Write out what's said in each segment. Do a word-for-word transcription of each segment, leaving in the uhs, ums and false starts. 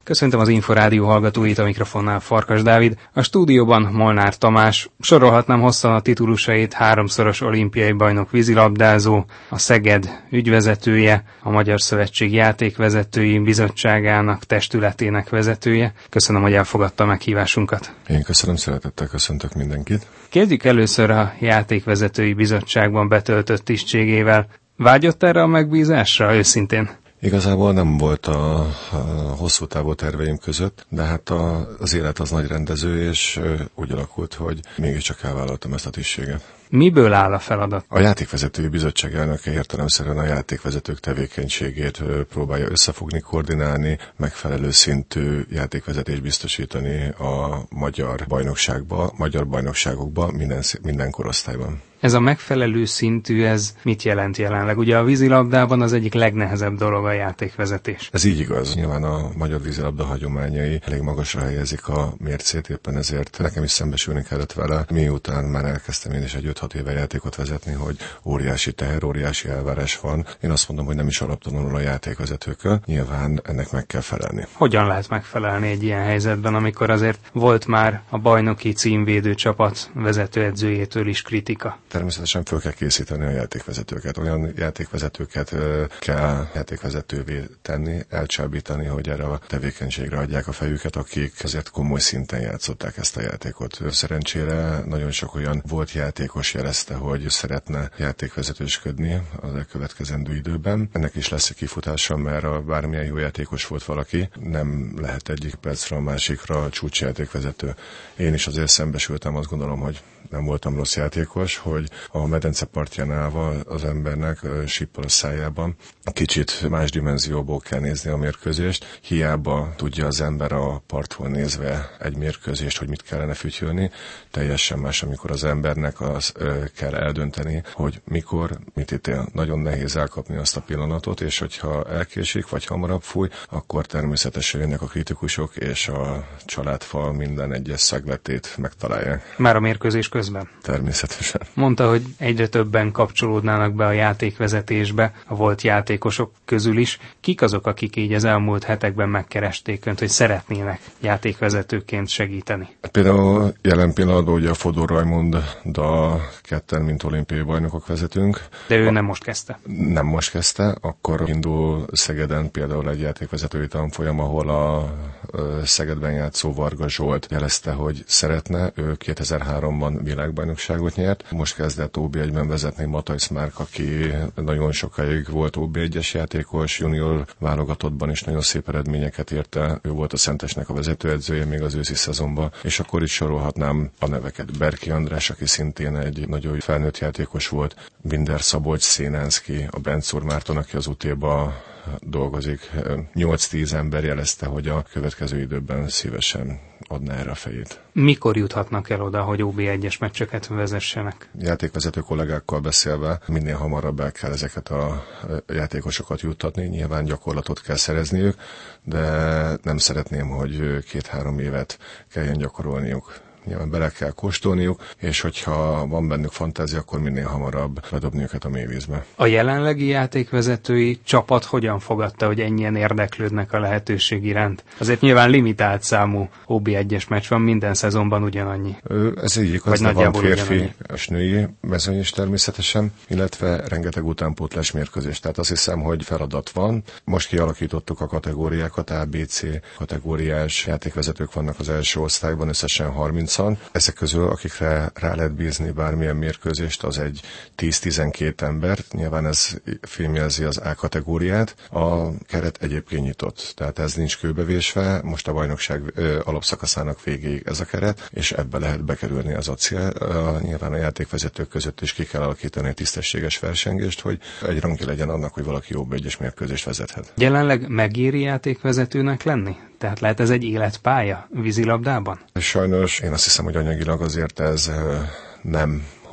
Köszöntöm az Inforádió hallgatóit, a mikrofonnál Farkas Dávid, a stúdióban Molnár Tamás. Sorolhatnám hosszan a titulusait: háromszoros olimpiai bajnok vízilabdázó, a Szeged ügyvezetője, a Magyar Szövetség Játékvezetői Bizottságának testületének vezetője. Köszönöm, hogy elfogadta a meghívásunkat. Én köszönöm, szeretettel köszöntök mindenkit. Kezdjük először a Játékvezetői Bizottságban betöltött tisztségével. Vágyott erre a megbízásra őszintén? Igazából nem volt a, a hosszú távú terveim között, de hát a, az élet az nagy rendező, és úgy alakult, hogy mégiscsak elvállaltam ezt a tisztséget. Miből áll a feladat? A Játékvezetői Bizottság elnöke értelemszerűen a játékvezetők tevékenységét próbálja összefogni, koordinálni, megfelelő szintű játékvezetést biztosítani a magyar bajnokságba, magyar bajnokságokba, minden, minden korosztályban. Ez a megfelelő szintű, ez mit jelent jelenleg? Ugye a vízilabdában az egyik legnehezebb dolog a játékvezetés. Ez így igaz. Nyilván a magyar vízilabda hagyományai elég magasra helyezik a mércét, éppen ezért nekem is szembesülni kellett vele, miután már elkezdtem én is egy öt-hat éve játékot vezetni, hogy óriási teher, óriási elvárás van. Én azt mondom, hogy nem is alaptalanul a játékvezetőkkel. Nyilván ennek meg kell felelni. Hogyan lehet megfelelni egy ilyen helyzetben, amikor azért volt már a bajnoki címvédő csapat vezetőedzőjétől is kritika? Természetesen föl kell készíteni a játékvezetőket. Olyan játékvezetőket kell játékvezetővé tenni, elcsábítani, hogy erre a tevékenységre adják a fejüket, akik azért komoly szinten játszották ezt a játékot. Szerencsére nagyon sok olyan volt játékos jelezte, hogy szeretne játékvezetősködni az elkövetkezendő időben. Ennek is lesz egy kifutása, mert a bármilyen jó játékos volt valaki, nem lehet egyik percre a másikra csúcsjátékvezető. Én is azért szembesültem, azt gondolom, hogy nem voltam rossz játékos, hogy a medence partján állva az embernek síppal a szájában kicsit más dimenzióból kell nézni a mérkőzést. Hiába tudja az ember a partról nézve egy mérkőzést, hogy mit kellene fütyülni. Teljesen más, amikor az embernek az ö, kell eldönteni, hogy mikor, mit ítél. Nagyon nehéz elkapni azt a pillanatot, és hogyha elkésik, vagy hamarabb fúj, akkor természetesen jönnek a kritikusok, és a családfal minden egyes szegletét megtalálják. Már a mérkőzés közben? Természetesen. Mondta, hogy egyre többen kapcsolódnának be a játékvezetésbe, a volt játékosok közül is. Kik azok, akik így az elmúlt hetekben megkeresték önt, hogy szeretnének játékvezetőként segíteni? Például jelen pillanatban ugye a Fodor Rajmunddal ketten, mint olimpiai bajnokok vezetünk. De ő a, nem most kezdte? Nem most kezdte, akkor indul Szegeden például egy játékvezetői tanfolyam, ahol a Szegedben játszó Varga Zsolt jelezte, hogy szeretne. Ő kétezer-háromban világbajnokságot nyert. Most kezdett ó bé egyben vezetni Matthijs Márk, aki nagyon sokáig volt ó bé egyes játékos, junior válogatottban is nagyon szép eredményeket ért el. Ő volt a Szentesnek a vezetőedzője még az őszi szezonban, és akkor is sorolhatnám a neveket. Berki András, aki szintén egy nagyon felnőtt játékos volt, Binder Szabolcs, Szénánszky, a Bencúr Márton, aki az u té-ba dolgozik. nyolc-tíz ember jelezte, hogy a következő időben szívesen adná erre a fejét. Mikor juthatnak el oda, hogy ó bé egyes meccseket vezessenek? Játékvezető kollégákkal beszélve minél hamarabb el kell ezeket a játékosokat juttatni, nyilván gyakorlatot kell szerezniük, de nem szeretném, hogy két-három évet kelljen gyakorolniuk. Nyilván bele kell kóstolniuk, és hogyha van bennük fantázia, akkor minél hamarabb ledobni őket a mélyvízbe. A jelenlegi játékvezetői csapat hogyan fogadta, hogy ennyien érdeklődnek a lehetőség iránt? Azért nyilván limitált számú ó bé egyes meccs van, minden szezonban ugyanannyi. Ez így igaz, de van férfi és női mezőny is természetesen, illetve rengeteg utánpótlás mérkőzés. Tehát azt hiszem, hogy feladat van. Most kialakítottuk a kategóriákat, á, bé, cé kategóriás játékvezetők vannak az első osztályban, összesen harminc. Ezek közül, akikre rá lehet bízni bármilyen mérkőzést, az egy tíz-tizenkét ember. Nyilván ez filmjelzi az A kategóriát. A keret egyébként nyitott, tehát ez nincs kőbevésve. Most a bajnokság ö, alapszakaszának végéig ez a keret, és ebbe lehet bekerülni az a cél. A, nyilván a játékvezetők között is ki kell alakítani egy tisztességes versengést, hogy egy rangi legyen annak, hogy valaki jobb egyes mérkőzést vezethet. Jelenleg megéri játékvezetőnek lenni? Tehát lehet ez egy életpálya vízilabdában? Sajnos én azt hiszem, hogy anyagilag azért ez nem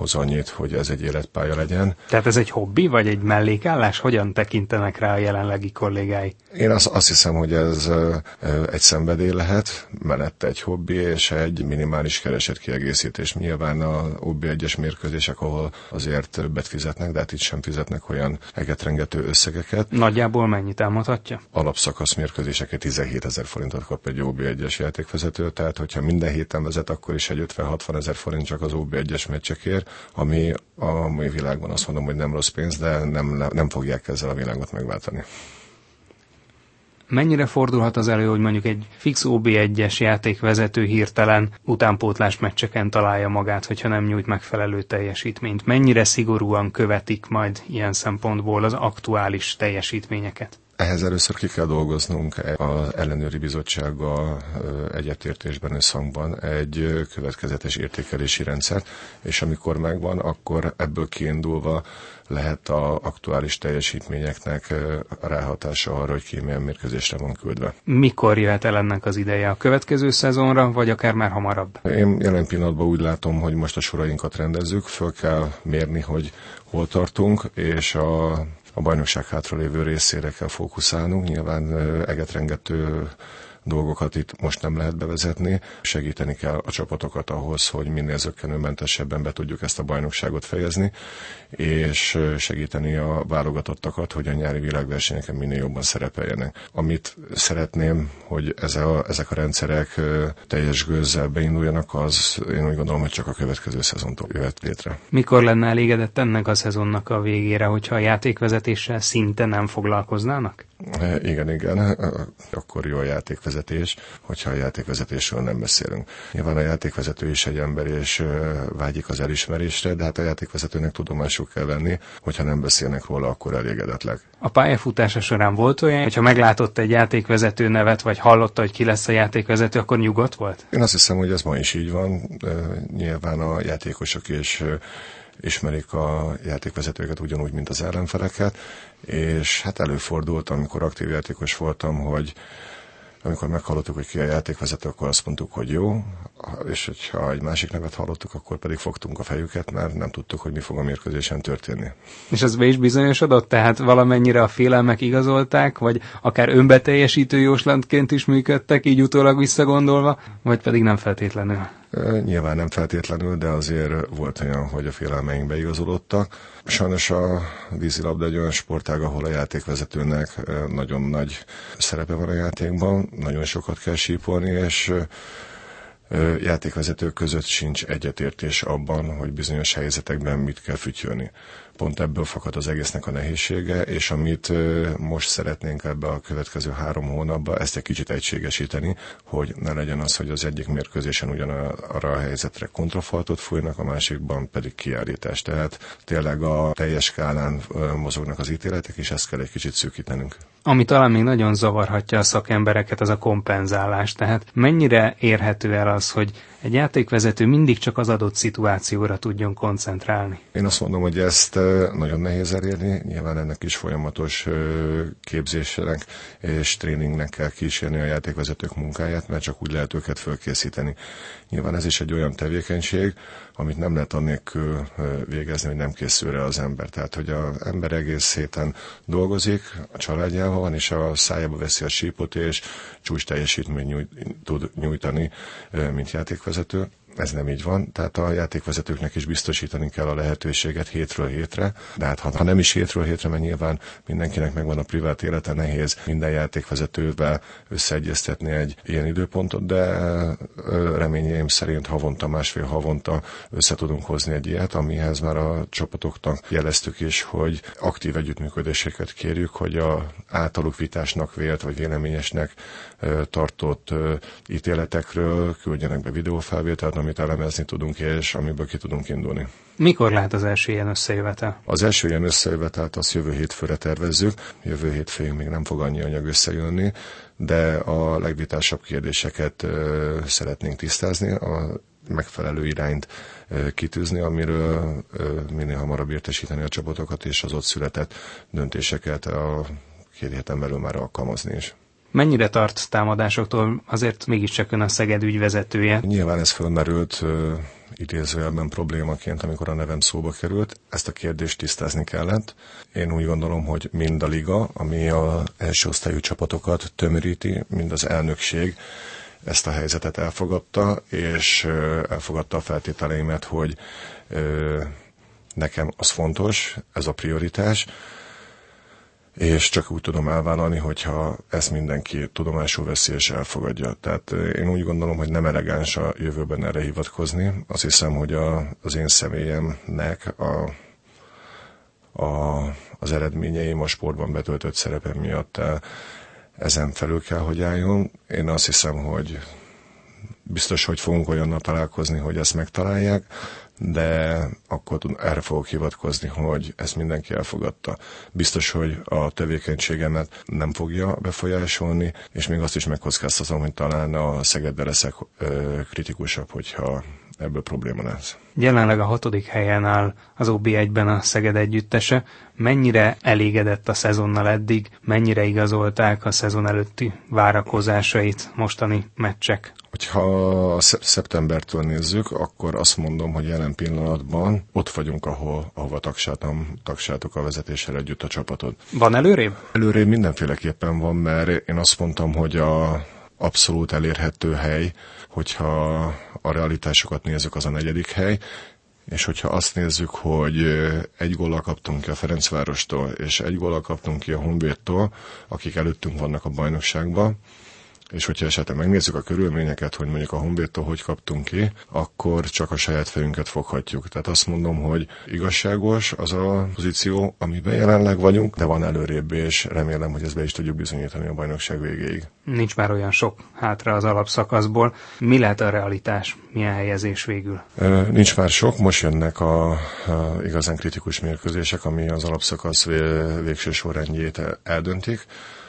hoz annyit, hogy ez egy életpálya legyen. Tehát ez egy hobbi, vagy egy mellékállás? Hogyan tekintenek rá a jelenlegi kollégái? Én azt, azt hiszem, hogy ez egy szenvedély lehet, mellette egy hobbi és egy minimális keresett kiegészítés. Nyilván a o bé egyes mérkőzések, ahol azért többet fizetnek, de hát itt sem fizetnek olyan egetrengető összegeket. Nagyjából mennyit elmondhatja? Alapszakasz mérkőzéseket tizenhétezer forintot kap egy o bé egyes játékvezető, tehát hogyha minden héten vezet, akkor is egy ötven-hatvan ezer forint csak az o bé egyes meccsekért, ami a mai világban azt mondom, hogy nem rossz pénz, de nem, nem fogják ezzel a világot megváltani. Mennyire fordulhat az elő, hogy mondjuk egy fix o bé egyes játékvezető hirtelen utánpótlás meccseken találja magát, hogyha nem nyújt megfelelő teljesítményt? Mennyire szigorúan követik majd ilyen szempontból az aktuális teljesítményeket? Ehhez először ki kell dolgoznunk az ellenőri bizottsággal egyetértésben, összhangban egy következetes értékelési rendszert, és amikor megvan, akkor ebből kiindulva lehet az aktuális teljesítményeknek a ráhatása arra, hogy ki milyen mérkőzésre van küldve. Mikor jöhet el ennek az ideje? A következő szezonra, vagy akár már hamarabb? Én jelen pillanatban úgy látom, hogy most a sorainkat rendezzük, föl kell mérni, hogy hol tartunk, és a A bajnokság hátralévő részére kell fókuszálnunk. Nyilván egetrengető dolgokat itt most nem lehet bevezetni. Segíteni kell a csapatokat ahhoz, hogy minél zökkenőmentesebben be tudjuk ezt a bajnokságot fejezni, és segíteni a válogatottakat, hogy a nyári világversenyeken minél jobban szerepeljenek. Amit szeretném, hogy ez a, ezek a rendszerek teljes gőzzel beinduljanak, az én úgy gondolom, hogy csak a következő szezontól jöhet létre. Mikor lenne elégedett ennek a szezonnak a végére, hogyha a játékvezetéssel szinte nem foglalkoznának? Igen, igen. Akkor jó a játékvezetés, hogyha a játékvezetésről nem beszélünk. Nyilván a játékvezető is egy ember, és vágyik az elismerésre, de hát a játékvezetőnek tudomásul kell venni, hogyha nem beszélnek róla, akkor elégedetleg. A pályafutása során volt olyan, hogyha meglátott egy játékvezető nevet, vagy hallotta, hogy ki lesz a játékvezető, akkor nyugodt volt? Én azt hiszem, hogy ez ma is így van. Nyilván a játékosok is ismerik a játékvezetőket ugyanúgy, mint az ellenfeleket, és hát előfordult, amikor aktív játékos voltam, hogy amikor meghallottuk, hogy ki a játékvezető, akkor azt mondtuk, hogy jó, és hogyha egy másik nevet hallottuk, akkor pedig fogtunk a fejüket, mert nem tudtuk, hogy mi fog a mérkőzésen történni. És ez be is bizonyosodott? Tehát valamennyire a félelmek igazolták, vagy akár önbeteljesítő jóslatként is működtek, így utólag visszagondolva, vagy pedig nem feltétlenül? Nyilván nem feltétlenül, de azért volt olyan, hogy a félelmeink beigazolódtak. Sajnos a vízilabda egy olyan sportág, ahol a játékvezetőnek nagyon nagy szerepe van a játékban, nagyon sokat kell sípolni, és játékvezetők között sincs egyetértés abban, hogy bizonyos helyzetekben mit kell fütyölni. Pont ebből fakad az egésznek a nehézsége, és amit most szeretnénk ebbe a következő három hónapban, ezt egy kicsit egységesíteni, hogy ne legyen az, hogy az egyik mérkőzésen ugyanarra a helyzetre kontrafaltot fújnak, a másikban pedig kiállítás. Tehát tényleg a teljes skálán mozognak az ítéletek, és ezt kell egy kicsit szűkítenünk. Ami talán még nagyon zavarhatja a szakembereket, az a kompenzálás. Tehát mennyire érhető el az, hogy egy játékvezető mindig csak az adott szituációra tudjon koncentrálni? Én azt mondom, hogy ezt nagyon nehéz elérni. Nyilván ennek is folyamatos képzésnek és tréningnek kell kísérni a játékvezetők munkáját, mert csak úgy lehet őket fölkészíteni. Nyilván ez is egy olyan tevékenység, amit nem lehet annélkül végezni, hogy nem készül rá az ember. Tehát, hogy az ember egész héten dolgozik, a családjával van, és a szájába veszi a sípot, és csúcs teljesítményt nyújt, tud nyújtani, mint játékvezető. Ez nem így van, tehát a játékvezetőknek is biztosítani kell a lehetőséget hétről hétre, de hát ha nem is hétről hétre, mert nyilván mindenkinek megvan a privát élete, nehéz minden játékvezetővel összeegyeztetni egy ilyen időpontot, de reményeim szerint havonta, másfél havonta össze tudunk hozni egy ilyet, amihez már a csapatoknak jeleztük is, hogy aktív együttműködéseket kérjük, hogy a általuk vitásnak vélt vagy véleményesnek tartott ítéletekről küldjenek be videófelvételt, amit elemezni tudunk, és amiből ki tudunk indulni. Mikor lehet az első ilyen összejövetel? Az első ilyen összejövetelt azt jövő hétfőre tervezzük. Jövő hétfőig még nem fog annyi anyag összejönni, de a legvitásabb kérdéseket ö, szeretnénk tisztázni, a megfelelő irányt ö, kitűzni, amiről ö, minél hamarabb értesíteni a csapatokat, és az ott született döntéseket a két héten belül már alkalmazni is. Mennyire tart támadásoktól, azért mégiscsak ön a Szeged ügyvezetője? Nyilván ez fölmerült uh, idézőjelben problémaként, amikor a nevem szóba került. Ezt a kérdést tisztázni kellett. Én úgy gondolom, hogy mind a liga, ami az első osztályú csapatokat tömöríti, mind az elnökség ezt a helyzetet elfogadta, és uh, elfogadta a feltételeimet, hogy uh, nekem az fontos, ez a prioritás, és csak úgy tudom elvállalni, hogyha ezt mindenki tudomásul veszi és elfogadja. Tehát én úgy gondolom, hogy nem elegáns a jövőben erre hivatkozni. Azt hiszem, hogy a, az én személyemnek a, a, az eredményeim a sportban betöltött szerepem miatt ezen felül kell, hogy álljon. Én azt hiszem, hogy biztos, hogy fogunk olyannal találkozni, hogy ezt megtalálják, de akkor erre fogok hivatkozni, hogy ezt mindenki elfogadta. Biztos, hogy a tevékenységemet nem fogja befolyásolni, és még azt is megkockáztatom, hogy talán a Szegeddel leszek ö, kritikusabb, hogyha ebből probléma lesz. Jelenleg a hatodik helyen áll az o bé egyben a Szeged együttese. Mennyire elégedett a szezonnal eddig, mennyire igazolták a szezon előtti várakozásait mostani meccsek? Hogyha szeptembertől nézzük, akkor azt mondom, hogy jelen pillanatban ott vagyunk, ahol, ahova tagsáltam, tagsáltuk a vezetéssel együtt a csapatot. Van előrébb? Előrébb mindenféleképpen van, mert én azt mondtam, hogy a abszolút elérhető hely, hogyha a realitásokat nézzük, az a negyedik hely, és hogyha azt nézzük, hogy egy góllal kaptunk ki a Ferencvárostól, és egy góllal kaptunk ki a Honvédtól, akik előttünk vannak a bajnokságban, és hogyha esetleg megnézzük a körülményeket, hogy mondjuk a Honvédtól hogy kaptunk ki, akkor csak a saját fejünket foghatjuk. Tehát azt mondom, hogy igazságos az a pozíció, amiben jelenleg vagyunk, de van előrébb, és remélem, hogy ezt be is tudjuk bizonyítani a bajnokság végéig. Nincs már olyan sok hátra az alapszakaszból. Mi lehet a realitás? Milyen helyezés végül? Nincs már sok, most jönnek a, a igazán kritikus mérkőzések, ami az alapszakasz végső sorrendjét eldöntik.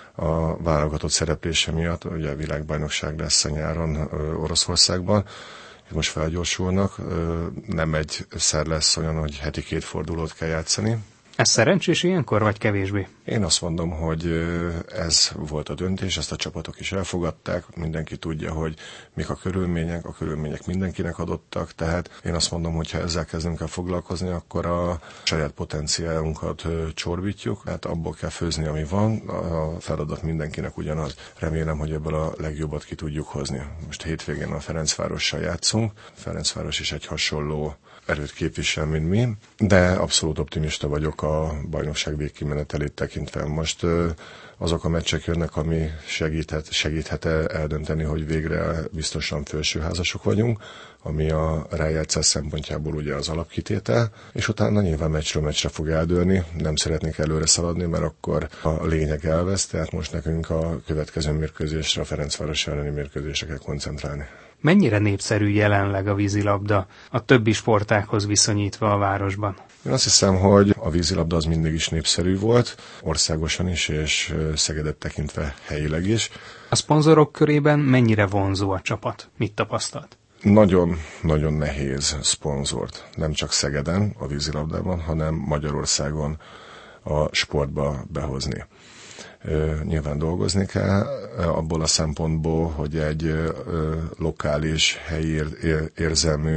A válogatott szereplése miatt, ugye a világbajnokság lesz a nyáron Oroszországban, most felgyorsulnak, nem egyszer lesz olyan, hogy heti két fordulót kell játszani. Ez szerencsés ilyenkor, vagy kevésbé? Én azt mondom, hogy ez volt a döntés, ezt a csapatok is elfogadták, mindenki tudja, hogy mik a körülmények, a körülmények mindenkinek adottak, tehát én azt mondom, hogy ha ezzel kezdünk el foglalkozni, akkor a saját potenciálunkat csorbítjuk, hát abból kell főzni, ami van, a feladat mindenkinek ugyanaz. Remélem, hogy ebből a legjobbat ki tudjuk hozni. Most hétvégén a Ferencvárossal játszunk, Ferencváros is egy hasonló erőt képvisel, mint mi, de abszolút optimista vagyok a bajnokság végkimenetelét tekintve. Most azok a meccsek jönnek, ami segíthet, segíthet eldönteni, hogy végre biztosan felsőházasok vagyunk, ami a rájátszás szempontjából ugye az alapkitétel, és utána nyilván meccsről meccsre fog eldőlni, nem szeretnék előre szaladni, mert akkor a lényeg elvesz, tehát most nekünk a következő mérkőzésre, a Ferencváros elleni mérkőzésre kell koncentrálni. Mennyire népszerű jelenleg a vízilabda a többi sportághoz viszonyítva a városban? Én azt hiszem, hogy a vízilabda az mindig is népszerű volt, országosan is, és Szegedet tekintve helyileg is. A szponzorok körében mennyire vonzó a csapat? Mit tapasztalt? Nagyon-nagyon nehéz szponzort, nem csak Szegeden, a vízilabdában, hanem Magyarországon a sportba behozni. Nyilván dolgozni kell abból a szempontból, hogy egy lokális, helyi érzelmű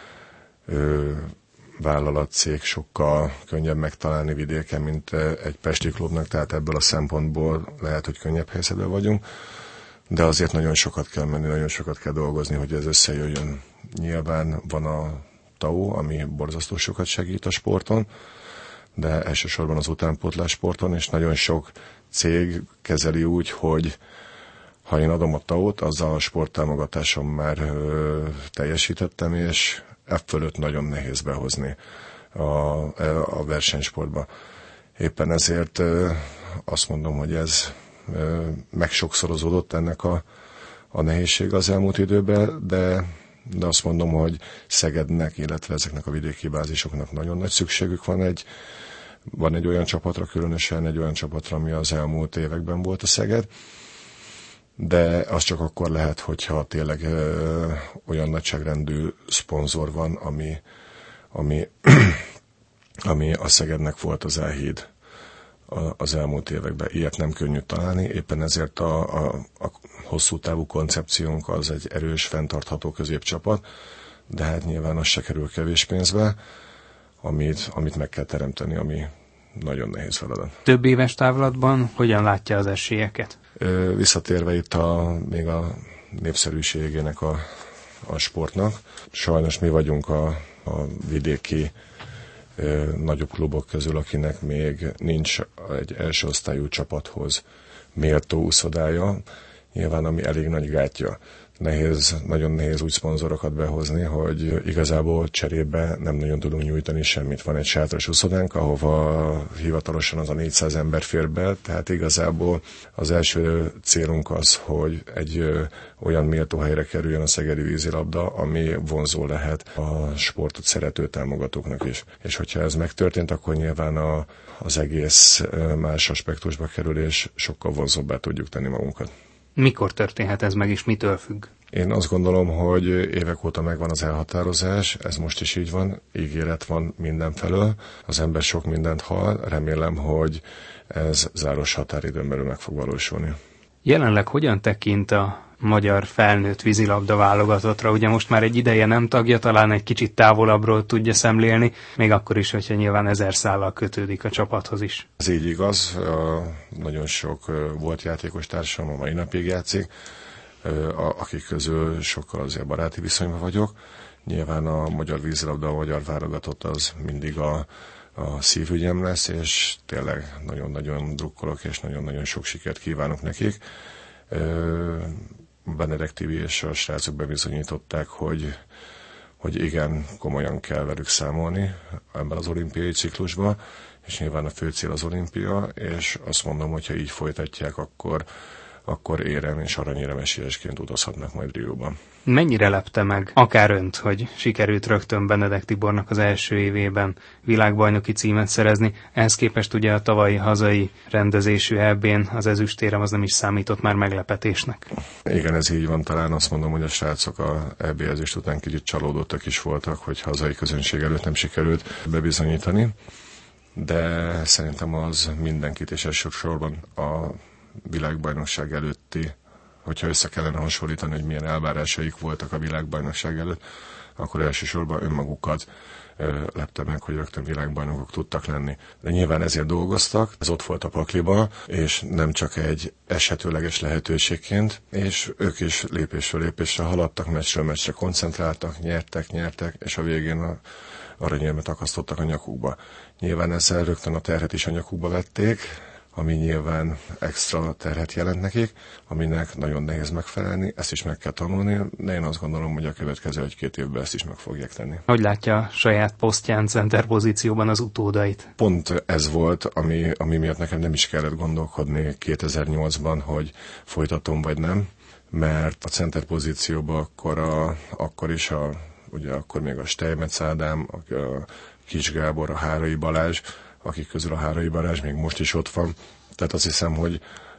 vállalatcég sokkal könnyebb megtalálni vidéken, mint egy pesti klubnak, tehát ebből a szempontból lehet, hogy könnyebb helyzetben vagyunk, de azért nagyon sokat kell menni, nagyon sokat kell dolgozni, hogy ez összejöjjön. Nyilván van a té á o, ami borzasztó sokat segít a sporton, de elsősorban az utánpótlás sporton, és nagyon sok cég kezeli úgy, hogy ha én adom a té á o-t, azzal a sporttámogatásom már ö, teljesítettem, és e fölött nagyon nehéz behozni a, a versenysportba. Éppen ezért ö, azt mondom, hogy ez ö, megsokszorozódott ennek a, a nehézség az elmúlt időben, de, de azt mondom, hogy Szegednek, illetve ezeknek a vidéki bázisoknak nagyon nagy szükségük van egy Van egy olyan csapatra, különösen egy olyan csapatra, ami az elmúlt években volt a Szeged, de az csak akkor lehet, hogyha tényleg ö, olyan nagyságrendű szponzor van, ami, ami, ami a Szegednek volt az Elhíd. az elmúlt években. Ilyet nem könnyű találni, éppen ezért a, a, a hosszú távú koncepciónk az egy erős, fenntartható középcsapat, de hát nyilván az se kerül kevés pénzbe, amit, amit meg kell teremteni, ami nagyon nehéz feladat. Több éves távlatban hogyan látja az esélyeket? Ö, visszatérve itt a, még a népszerűségének a, a sportnak, sajnos mi vagyunk a, a vidéki ö, nagyobb klubok közül, akinek még nincs egy első osztályú csapathoz méltó úszodája, nyilván ami elég nagy gátja. Nehéz, nagyon nehéz úgy szponzorokat behozni, hogy igazából cserébe nem nagyon tudunk nyújtani semmit. Van egy sátras úszodánk, ahova hivatalosan az a négyszáz ember fér be, tehát igazából az első célunk az, hogy egy ö, olyan méltó helyre kerüljön a szegedi vízilabda, ami vonzó lehet a sportot szerető támogatóknak is. És hogyha ez megtörtént, akkor nyilván a, az egész ö, más aspektusba kerül, és sokkal vonzóbbá tudjuk tenni magunkat. Mikor történhet ez meg, és mitől függ? Én azt gondolom, hogy évek óta megvan az elhatározás, ez most is így van, ígéret van mindenfelől, az ember sok mindent hall, remélem, hogy ez záros határidőn belül meg fog valósulni. Jelenleg hogyan tekint a magyar felnőtt vízilabda válogatottra? Ugye most már egy ideje nem tagja, talán egy kicsit távolabbról tudja szemlélni, még akkor is, hogyha nyilván ezer szállal kötődik a csapathoz is. Ez így igaz, nagyon sok volt játékos társam, a mai napig játszik, akik közül sokkal azért baráti viszonyban vagyok. Nyilván a magyar vízilabda, a magyar válogatott az mindig a, a szívügyem lesz, és tényleg nagyon-nagyon drukkolok, és nagyon-nagyon sok sikert kívánok nekik. Benedek Tibi és a srácok bebizonyították, hogy, hogy igen, komolyan kell velük számolni ebben az olimpiai ciklusban, és nyilván a fő cél az olimpia, és azt mondom, hogy ha így folytatják, akkor, akkor érem és aranyérem esélyesként utazhatnak majd Rióban. Mennyire lepte meg akár önt, hogy sikerült rögtön Benedek Tibornak az első évében világbajnoki címet szerezni? Ehhez képest ugye a tavalyi hazai rendezésű é bén az ezüstérem az nem is számított már meglepetésnek. Igen, ez így van, talán azt mondom, hogy a srácok a é bé ezüst után kicsit csalódottak is voltak, hogy hazai közönség előtt nem sikerült bebizonyítani, de szerintem az mindenkit, és elsősorban a világbajnokság előtti, hogyha össze kellene hasonlítani, hogy milyen elvárásaik voltak a világbajnokság előtt, akkor elsősorban önmagukat ö, lepte meg, hogy rögtön világbajnokok tudtak lenni. De nyilván ezért dolgoztak, ez ott volt a pakliba, és nem csak egy esetőleges lehetőségként, és ők is lépésről lépésre haladtak, meccsről meccsre koncentráltak, nyertek, nyertek, és a végén a aranyérmet akasztottak a nyakukba. Nyilván ezzel rögtön a terhet is a nyakukba vették, ami nyilván extra terhet jelent nekik, aminek nagyon nehéz megfelelni, ezt is meg kell tanulni, de én azt gondolom, hogy a következő egy-két évben ezt is meg fogják tenni. Hogy látja a saját posztján, center pozícióban az utódait? Pont ez volt, ami, ami miatt nekem nem is kellett gondolkodni kétezer-nyolcban, hogy folytatom vagy nem, mert a center pozícióban akkor, a, akkor is a, ugye akkor még a Steinmetz Ádám, a, a Kis Gábor, a Hárai Balázs, akik közül a Hárai Balázs még most is ott van. Tehát azt hiszem, hogy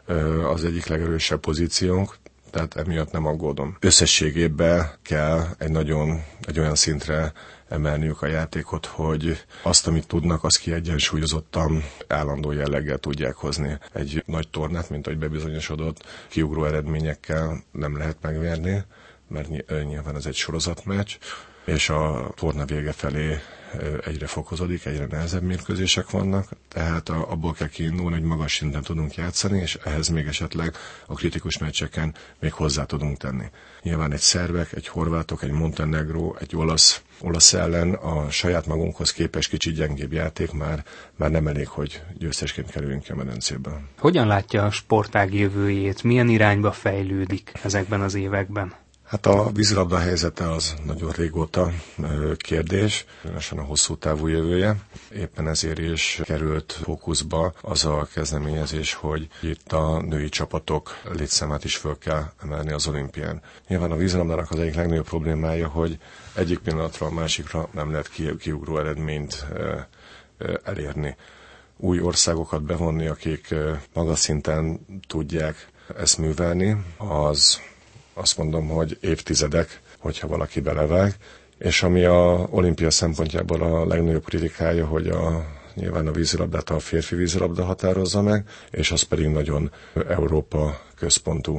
az egyik legerősebb pozíciónk, tehát emiatt nem aggódom. Összességében kell egy nagyon, egy olyan szintre emelniük a játékot, hogy azt, amit tudnak, azt kiegyensúlyozottan, állandó jelleggel tudják hozni. Egy nagy tornát, mint ahogy bebizonyosodott, kiugró eredményekkel nem lehet megverni, mert nyilván ez egy sorozatmeccs, és a torna vége felé egyre fokozódik, egyre nehezebb mérkőzések vannak, tehát abból kell kiindulni, hogy magas szinten tudunk játszani, és ehhez még esetleg a kritikus meccseken még hozzá tudunk tenni. Nyilván egy szerbek, egy horvátok, egy Montenegró, egy olasz, olasz ellen a saját magunkhoz képest kicsit gyengébb játék már, már nem elég, hogy győztesként kerüljünk ki a medencéből. Hogyan látja a sportág jövőjét? Milyen irányba fejlődik ezekben az években? Hát a vízilabda helyzete az nagyon régóta kérdés, különösen a hosszú távú jövője. Éppen ezért is került fókuszba az a kezdeményezés, hogy itt a női csapatok létszámát is föl kell emelni az olimpián. Nyilván a vízilabdának az egyik legnagyobb problémája, hogy egyik pillanatra a másikra nem lehet kiugró eredményt elérni. Új országokat bevonni, akik magas szinten tudják ezt művelni, az azt mondom, hogy évtizedek, hogyha valaki belevág, és ami a olimpia szempontjából a legnagyobb kritikája, hogy a nyilván a vízilabdát a férfi vízilabda határozza meg, és az pedig nagyon Európa központú.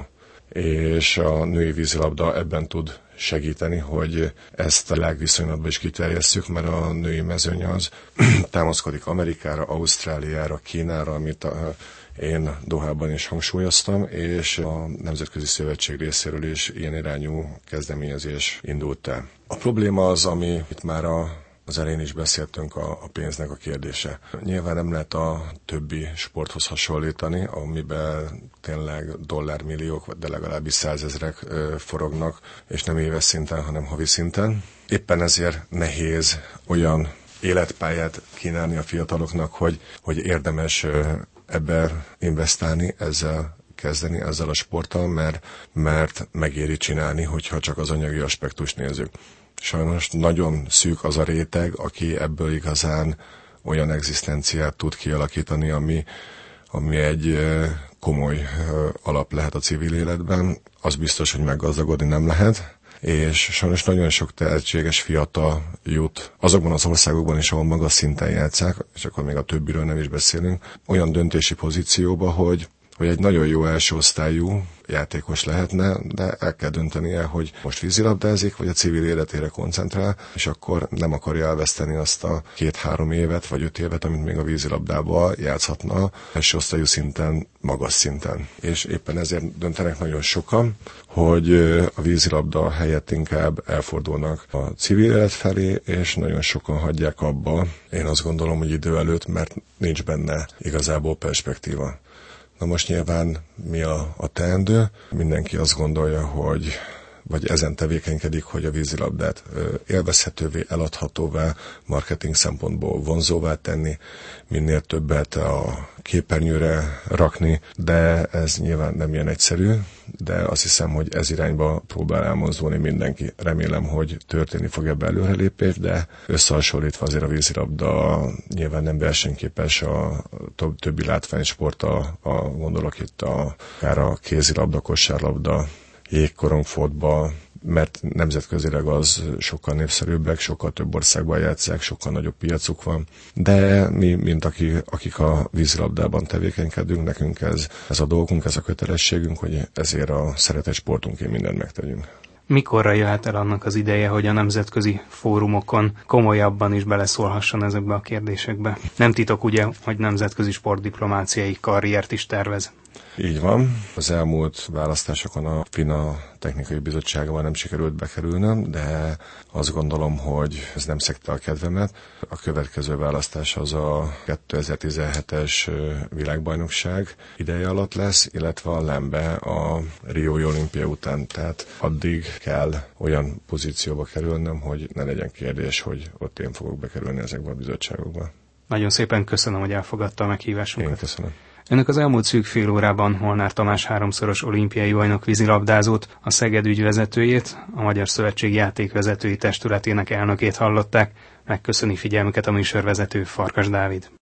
És a női vízilabda ebben tud segíteni, hogy ezt a világviszonylatban is kiterjesszük, mert a női mezőny az támaszkodik Amerikára, Ausztráliára, Kínára, amit a, én Dohában is hangsúlyoztam, és a Nemzetközi Szövetség részéről is ilyen irányú kezdeményezés indult el. A probléma az, ami itt már a Az elején is beszéltünk, a, a pénznek a kérdése. Nyilván nem lehet a többi sporthoz hasonlítani, amiben tényleg dollármilliók, de legalábbis százezrek ö, forognak, és nem éves szinten, hanem havi szinten. Éppen ezért nehéz olyan életpályát kínálni a fiataloknak, hogy, hogy érdemes ö, ebbe investálni, ezzel kezdeni, ezzel a sporttal, mert, mert megéri csinálni, hogyha csak az anyagi aspektust nézzük. Sajnos nagyon szűk az a réteg, aki ebből igazán olyan egzisztenciát tud kialakítani, ami, ami egy komoly alap lehet a civil életben. Az biztos, hogy meggazdagodni nem lehet, és sajnos nagyon sok tehetséges fiatal jut azokban az országokban is, ahol magas szinten játsszák, és akkor még a többiről nem is beszélünk, olyan döntési pozícióba, hogy hogy egy nagyon jó első osztályú játékos lehetne, de el kell döntenie, hogy most vízilabdázik, vagy a civil életére koncentrál, és akkor nem akarja elveszteni azt a két-három évet, vagy öt évet, amit még a vízilabdával játszhatna első osztályú szinten, magas szinten. És éppen ezért döntenek nagyon sokan, hogy a vízilabda helyett inkább elfordulnak a civil élet felé, és nagyon sokan hagyják abba. Én azt gondolom, hogy idő előtt, mert nincs benne igazából perspektíva. Na most nyilván mi a, a teendő? Mindenki azt gondolja, hogy vagy ezen tevékenykedik, hogy a vízilabdát élvezhetővé, eladhatóvá, marketing szempontból vonzóvá tenni, minél többet a képernyőre rakni, de ez nyilván nem ilyen egyszerű, de azt hiszem, hogy ez irányba próbál elmozdulni mindenki. Remélem, hogy történni fog ebbe előrelépés, de összehasonlítva azért a vízilabda nyilván nem versenyképes a többi látványsporttal, a, gondolok itt a, akár a kézilabda, kosárlabda, jégkorongfotball, mert nemzetközileg az sokkal népszerűbbek, sokkal több országban játsszák, sokkal nagyobb piacuk van. De mi, mint akik, akik a vízilabdában tevékenykedünk, nekünk ez, ez a dolgunk, ez a kötelességünk, hogy ezért a szeretett sportunkért mindent megtegyünk. Mikorra jöhet el annak az ideje, hogy a nemzetközi fórumokon komolyabban is beleszólhasson ezekbe a kérdésekbe? Nem titok ugye, hogy nemzetközi sportdiplomáciai karriert is tervez. Így van. Az elmúlt választásokon a FINA technikai bizottságban nem sikerült bekerülnöm, de azt gondolom, hogy ez nem szegte a kedvemet. A következő választás az a kétezer-tizenhetes világbajnokság ideje alatt lesz, illetve a Lembe a Riói olimpia után. Tehát addig kell olyan pozícióba kerülnöm, hogy ne legyen kérdés, hogy ott én fogok bekerülni ezekbe a bizottságokba. Nagyon szépen köszönöm, hogy elfogadta a meghívásunkat. Én köszönöm. Önök az elmúlt szűk fél órában Molnár Tamás háromszoros olimpiai bajnok vízilabdázót, a Szeged ügyvezetőjét, a Magyar Szövetség játékvezetői testületének elnökét hallották. Megköszöni figyelmüket a műsorvezető, Farkas Dávid.